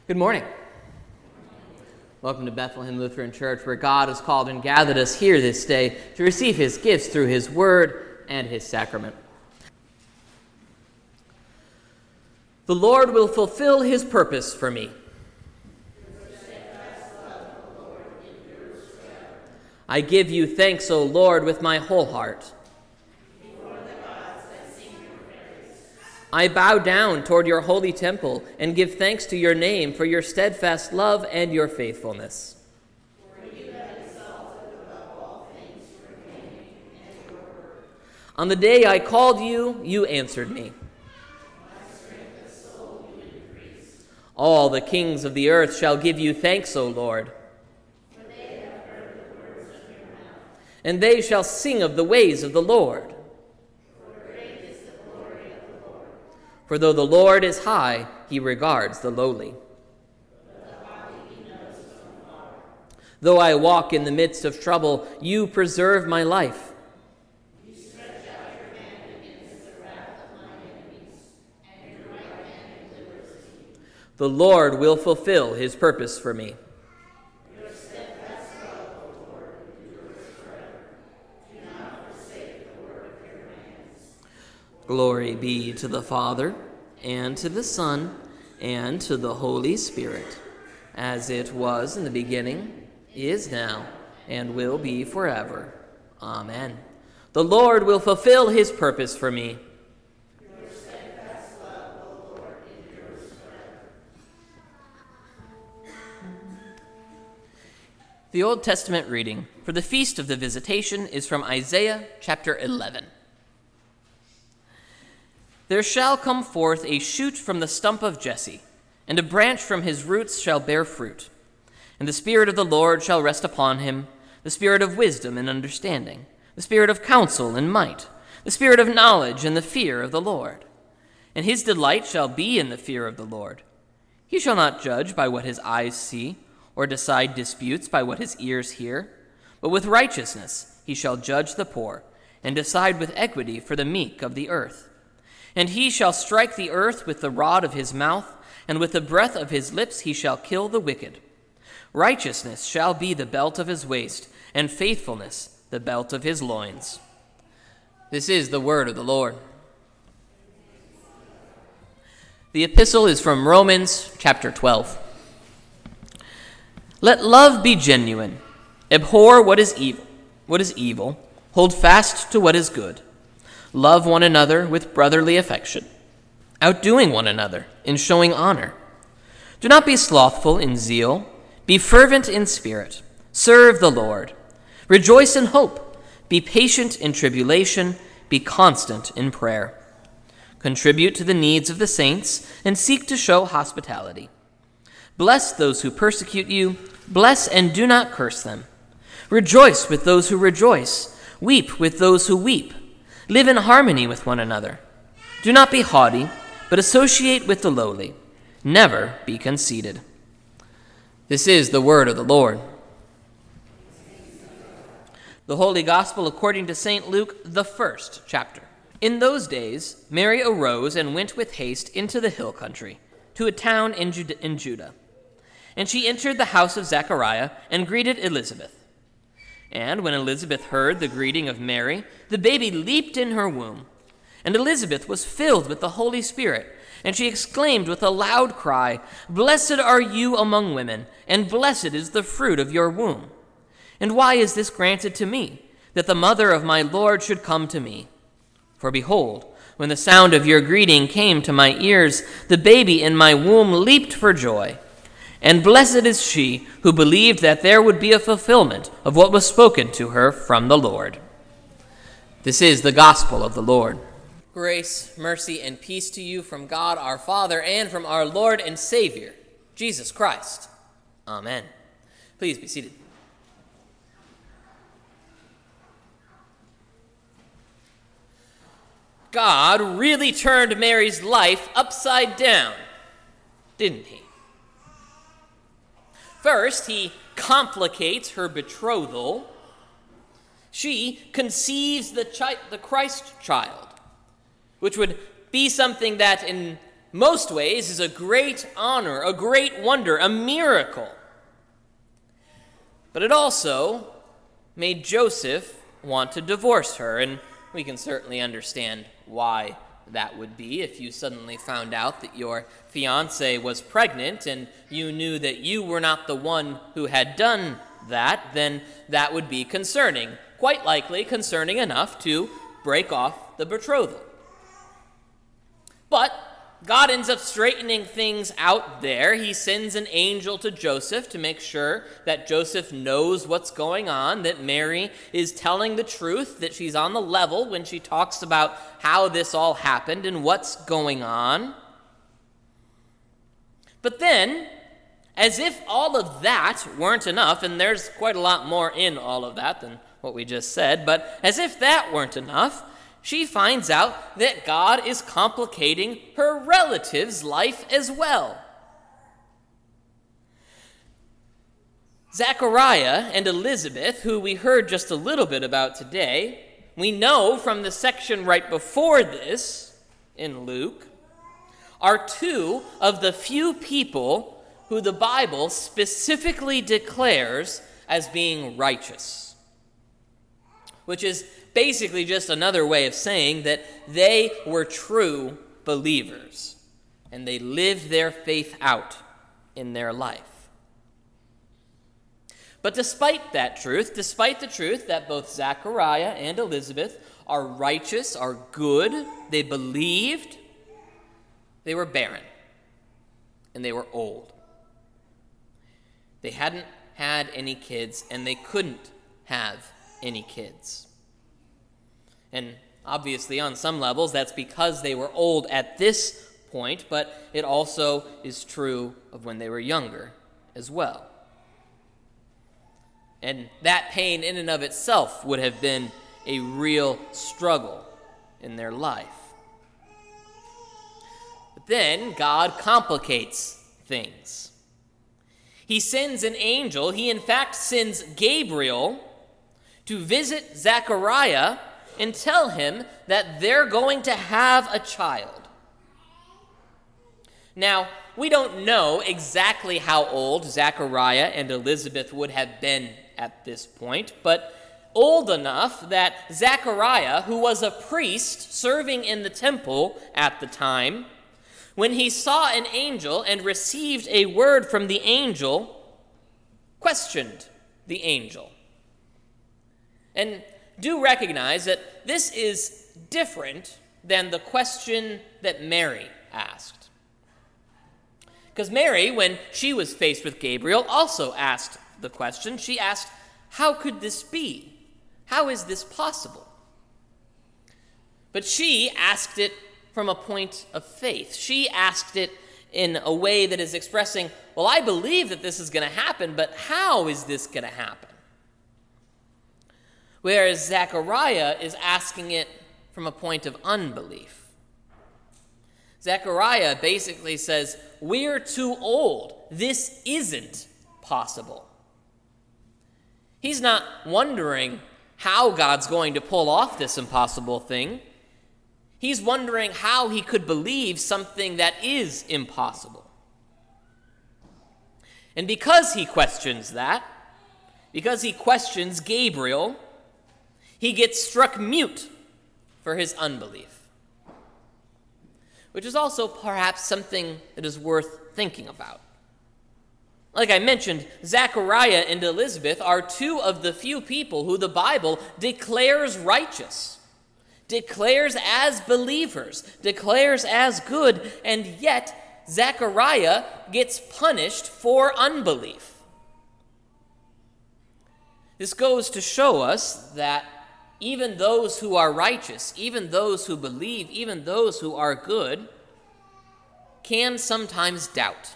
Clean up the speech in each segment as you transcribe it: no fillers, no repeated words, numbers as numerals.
Good morning. Welcome to Bethlehem Lutheran Church, where God has called and gathered us here this day to receive his gifts through his word and his sacrament. The Lord will fulfill his purpose for me. I give you thanks, O Lord, with my whole heart. I bow down toward your holy temple and give thanks to your name for your steadfast love and your faithfulness. On the day I called you, you answered me. All the kings of the earth shall give you thanks, O Lord. And they shall sing of the ways of the Lord. For though the Lord is high, he regards the lowly. Though I walk in the midst of trouble, you preserve my life. You stretch out your hand against the wrath of my enemies, and your right hand delivers me. The Lord will fulfill his purpose for me. Your steadfast love, O Lord, endures forever. Do not forsake the work of your hands. Glory be to the Father, and to the Son, and to the Holy Spirit, as it was in the beginning, is now, and will be forever. Amen. The Lord will fulfill his purpose for me. Your steadfast love, O Lord, endures forever. The Old Testament reading for the Feast of the Visitation is from Isaiah chapter 11. There shall come forth a shoot from the stump of Jesse, and a branch from his roots shall bear fruit. And the Spirit of the Lord shall rest upon him, the Spirit of wisdom and understanding, the Spirit of counsel and might, the Spirit of knowledge and the fear of the Lord. And his delight shall be in the fear of the Lord. He shall not judge by what his eyes see, or decide disputes by what his ears hear, but with righteousness he shall judge the poor, and decide with equity for the meek of the earth. And he shall strike the earth with the rod of his mouth, and with the breath of his lips he shall kill the wicked. Righteousness shall be the belt of his waist, and faithfulness the belt of his loins. This is the word of the Lord. The epistle is from Romans chapter 12. Let love be genuine. Abhor what is evil. Hold fast to what is good. Love one another with brotherly affection, outdoing one another in showing honor. Do not be slothful in zeal. Be fervent in spirit. Serve the Lord. Rejoice in hope. Be patient in tribulation. Be constant in prayer. Contribute to the needs of the saints and seek to show hospitality. Bless those who persecute you. Bless and do not curse them. Rejoice with those who rejoice. Weep with those who weep. Live in harmony with one another. Do not be haughty, but associate with the lowly. Never be conceited. This is the word of the Lord. The Holy Gospel according to St. Luke, the 1st chapter. In those days, Mary arose and went with haste into the hill country, to a town in Judah. And she entered the house of Zechariah and greeted Elizabeth. And when Elizabeth heard the greeting of Mary, the baby leaped in her womb. And Elizabeth was filled with the Holy Spirit, and she exclaimed with a loud cry, "Blessed are you among women, and blessed is the fruit of your womb. And why is this granted to me, that the mother of my Lord should come to me? For behold, when the sound of your greeting came to my ears, the baby in my womb leaped for joy. And blessed is she who believed that there would be a fulfillment of what was spoken to her from the Lord." This is the gospel of the Lord. Grace, mercy, and peace to you from God our Father and from our Lord and Savior, Jesus Christ. Amen. Please be seated. God really turned Mary's life upside down, didn't he? First, he complicates her betrothal. She conceives the Christ child, which would be something that in most ways is a great honor, a great wonder, a miracle. But it also made Joseph want to divorce her, and we can certainly understand why that would be. If you suddenly found out that your fiancée was pregnant and you knew that you were not the one who had done that, then that would be concerning, quite likely concerning enough to break off the betrothal. But God ends up straightening things out there. He sends an angel to Joseph to make sure that Joseph knows what's going on, that Mary is telling the truth, that she's on the level when she talks about how this all happened and what's going on. But then, as if all of that weren't enough, and there's quite a lot more in all of that than what we just said, but as if that weren't enough, she finds out that God is complicating her relative's life as well. Zechariah and Elizabeth, who we heard just a little bit about today, we know from the section right before this in Luke, are two of the few people who the Bible specifically declares as being righteous, which is basically just another way of saying that they were true believers and they lived their faith out in their life. But despite that truth, despite the truth that both Zechariah and Elizabeth are righteous, are good, they believed, they were barren and they were old. They hadn't had any kids and they couldn't have any kids. And obviously, on some levels, that's because they were old at this point, but it also is true of when they were younger as well. And that pain in and of itself would have been a real struggle in their life. But then God complicates things. He sends an angel, he in fact sends Gabriel to visit Zechariah and tell him that they're going to have a child. Now, we don't know exactly how old Zechariah and Elizabeth would have been at this point, but old enough that Zechariah, who was a priest serving in the temple at the time, when he saw an angel and received a word from the angel, questioned the angel. And do recognize that this is different than the question that Mary asked. Because Mary, when she was faced with Gabriel, also asked the question. She asked, how could this be? How is this possible? But she asked it from a point of faith. She asked it in a way that is expressing, well, I believe that this is going to happen, but how is this going to happen? Whereas Zechariah is asking it from a point of unbelief. Zechariah basically says, we're too old. This isn't possible. He's not wondering how God's going to pull off this impossible thing. He's wondering how he could believe something that is impossible. And because he questions that, because he questions Gabriel, he gets struck mute for his unbelief, which is also perhaps something that is worth thinking about. Like I mentioned, Zechariah and Elizabeth are two of the few people who the Bible declares righteous, declares as believers, declares as good, and yet Zechariah gets punished for unbelief. This goes to show us that even those who are righteous, even those who believe, even those who are good, can sometimes doubt.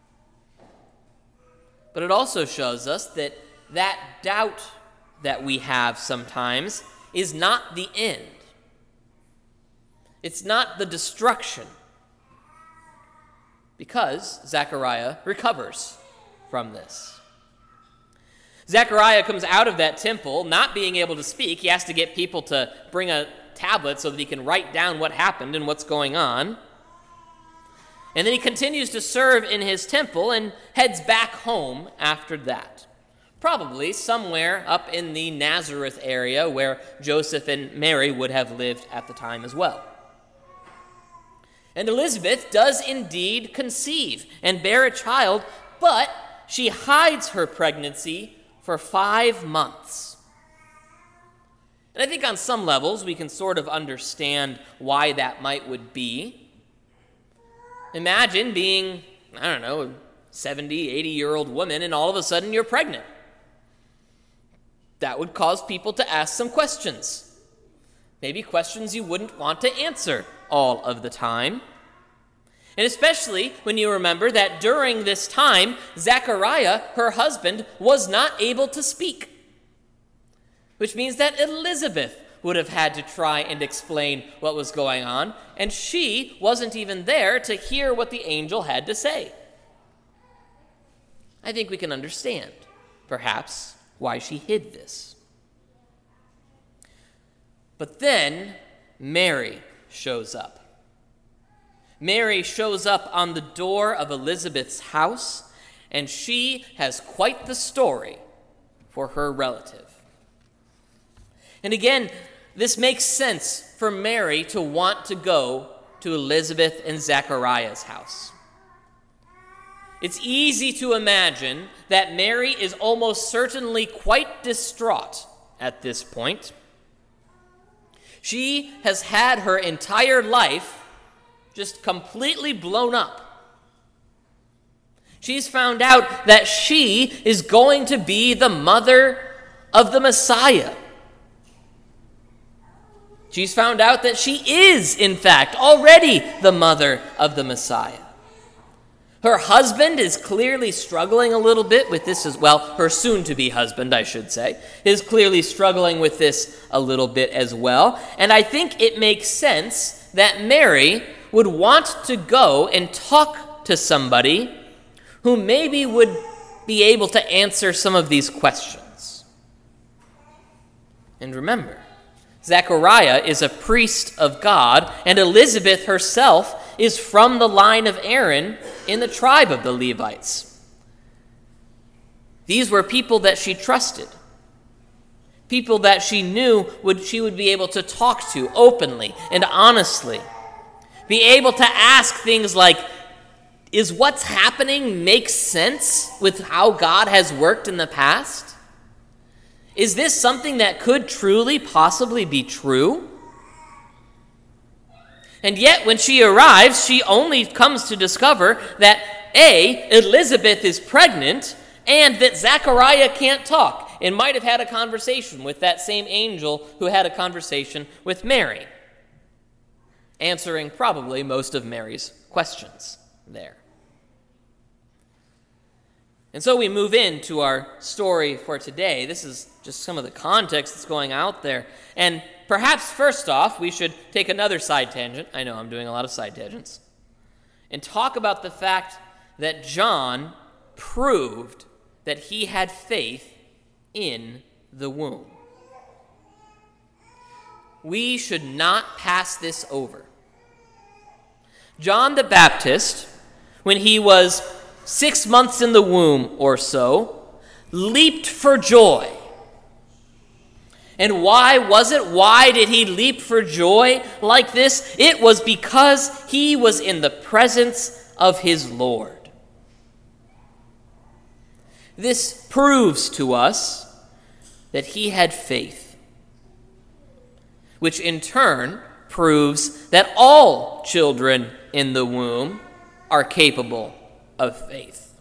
But it also shows us that that doubt that we have sometimes is not the end. It's not the destruction, because Zechariah recovers from this. Zechariah comes out of that temple not being able to speak. He has to get people to bring a tablet so that he can write down what happened and what's going on. And then he continues to serve in his temple and heads back home after that. Probably somewhere up in the Nazareth area where Joseph and Mary would have lived at the time as well. And Elizabeth does indeed conceive and bear a child, but she hides her pregnancy for 5 months. And I think on some levels we can sort of understand why that would be. Imagine being, a 70, 80-year-old woman and all of a sudden you're pregnant. That would cause people to ask some questions. Maybe questions you wouldn't want to answer all of the time. And especially when you remember that during this time, Zechariah, her husband, was not able to speak. Which means that Elizabeth would have had to try and explain what was going on, and she wasn't even there to hear what the angel had to say. I think we can understand, perhaps, why she hid this. But then Mary shows up. Mary shows up on the door of Elizabeth's house, and she has quite the story for her relative. And again, this makes sense for Mary to want to go to Elizabeth and Zechariah's house. It's easy to imagine that Mary is almost certainly quite distraught at this point. She has had her entire life just completely blown up. She's found out that she is going to be the mother of the Messiah. She's found out that she is, in fact, already the mother of the Messiah. Her husband is clearly struggling a little bit with this as well. Her soon-to-be husband, I should say, is clearly struggling with this a little bit as well. And I think it makes sense that Mary would want to go and talk to somebody who maybe would be able to answer some of these questions. And remember, Zechariah is a priest of God, and Elizabeth herself is from the line of Aaron in the tribe of the Levites. These were people that she trusted, people that she knew she would be able to talk to openly and honestly, be able to ask things like, is what's happening make sense with how God has worked in the past? Is this something that could truly possibly be true? And yet, when she arrives, she only comes to discover that A, Elizabeth is pregnant, and that Zechariah can't talk and might have had a conversation with that same angel who had a conversation with Mary, answering probably most of Mary's questions there. And so we move into our story for today. This is just some of the context that's going out there. And perhaps first off, we should take another side tangent. I know I'm doing a lot of side tangents. And talk about the fact that John proved that he had faith in the womb. We should not pass this over. John the Baptist, when he was 6 months in the womb or so, leaped for joy. And why was it? Why did he leap for joy like this? It was because he was in the presence of his Lord. This proves to us that he had faith, which in turn proves that all children in the womb are capable of faith.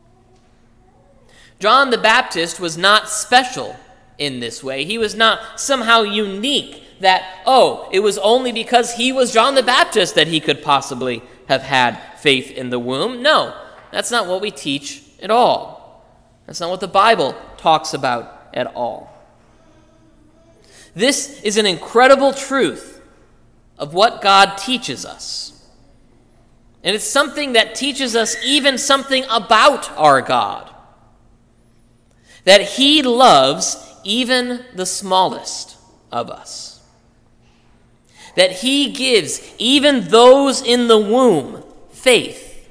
John the Baptist was not special in this way. He was not somehow unique that, it was only because he was John the Baptist that he could possibly have had faith in the womb. No, that's not what we teach at all. That's not what the Bible talks about at all. This is an incredible truth of what God teaches us. And it's something that teaches us even something about our God. That he loves even the smallest of us. That he gives even those in the womb faith.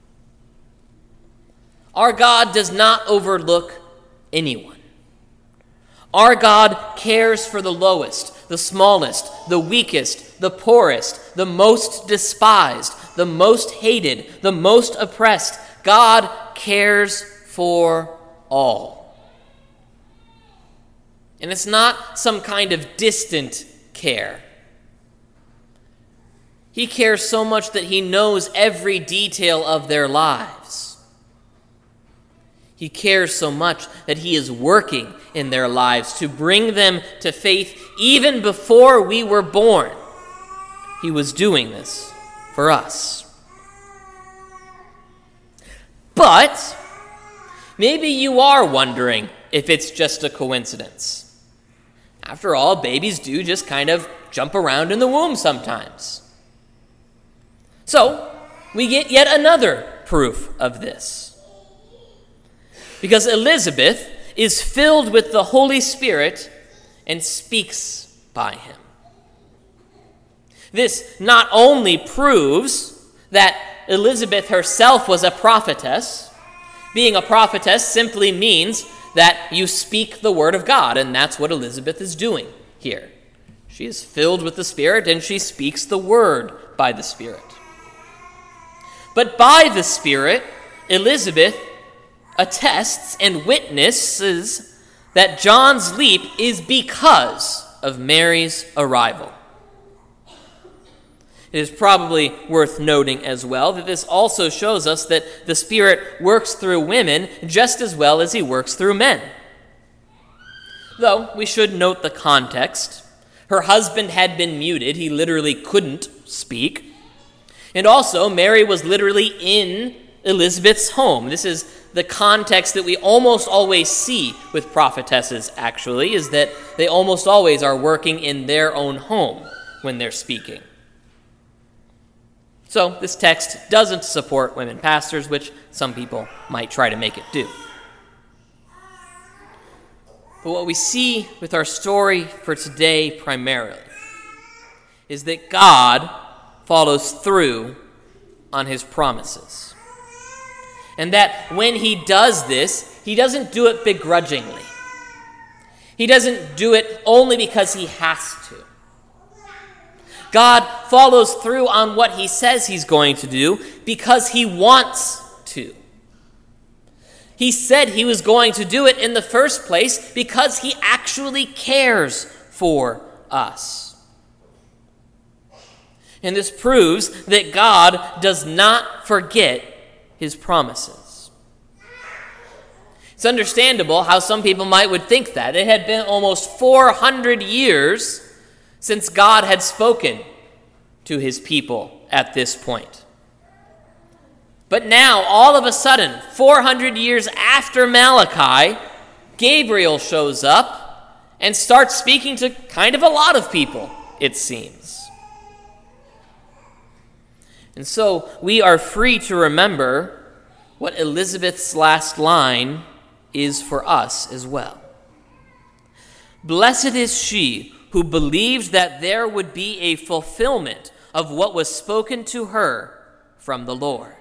Our God does not overlook anyone. Our God cares for the lowest, the smallest, the weakest, the poorest, the most despised, the most hated, the most oppressed. God cares for all. And it's not some kind of distant care. He cares so much that he knows every detail of their lives. He cares so much that he is working in their lives to bring them to faith even before we were born. He was doing this for us. But maybe you are wondering if it's just a coincidence. After all, babies do just kind of jump around in the womb sometimes. So, we get yet another proof of this. Because Elizabeth is filled with the Holy Spirit and speaks by him. This not only proves that Elizabeth herself was a prophetess. Being a prophetess simply means that you speak the word of God, and that's what Elizabeth is doing here. She is filled with the Spirit, and she speaks the word by the Spirit. But by the Spirit, Elizabeth attests and witnesses that John's leap is because of Mary's arrival. It is probably worth noting as well that this also shows us that the Spirit works through women just as well as he works through men. Though we should note the context. Her husband had been muted. He literally couldn't speak. And also, Mary was literally in Elizabeth's home. This is the context that we almost always see with prophetesses, actually, is that they almost always are working in their own home when they're speaking. So this text doesn't support women pastors, which some people might try to make it do. But what we see with our story for today primarily is that God follows through on his promises. And that when he does this, he doesn't do it begrudgingly. He doesn't do it only because he has to. God follows through on what he says he's going to do because he wants to. He said he was going to do it in the first place because he actually cares for us. And this proves that God does not forget his promises. It's understandable how some people would think that. It had been almost 400 years since God had spoken to his people at this point. But now, all of a sudden, 400 years after Malachi, Gabriel shows up and starts speaking to kind of a lot of people, it seems. And so we are free to remember what Elizabeth's last line is for us as well. Blessed is she who believed that there would be a fulfillment of what was spoken to her from the Lord.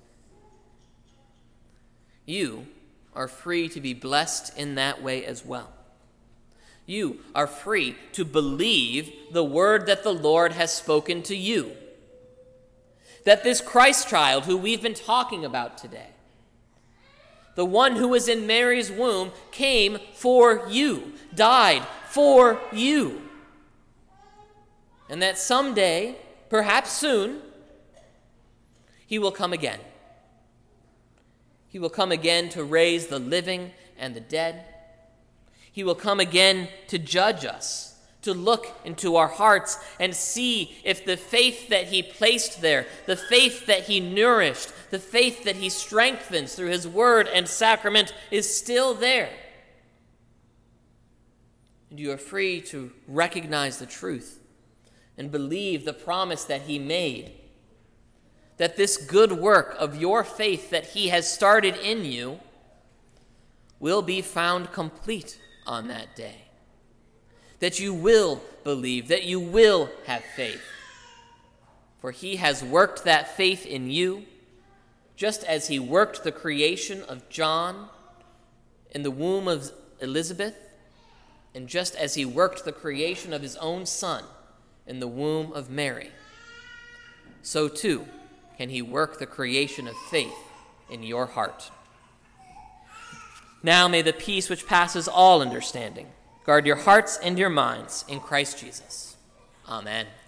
You are free to be blessed in that way as well. You are free to believe the word that the Lord has spoken to you. That this Christ child who we've been talking about today, the one who was in Mary's womb, came for you, died for you. And that someday, perhaps soon, he will come again. He will come again to raise the living and the dead. He will come again to judge us, to look into our hearts and see if the faith that he placed there, the faith that he nourished, the faith that he strengthens through his word and sacrament is still there. And you are free to recognize the truth and believe the promise that he made, that this good work of your faith that he has started in you will be found complete on that day. That you will believe, that you will have faith. For he has worked that faith in you, just as he worked the creation of John in the womb of Elizabeth, and just as he worked the creation of his own son in the womb of Mary, so too can he work the creation of faith in your heart. Now may the peace which passes all understanding guard your hearts and your minds in Christ Jesus. Amen.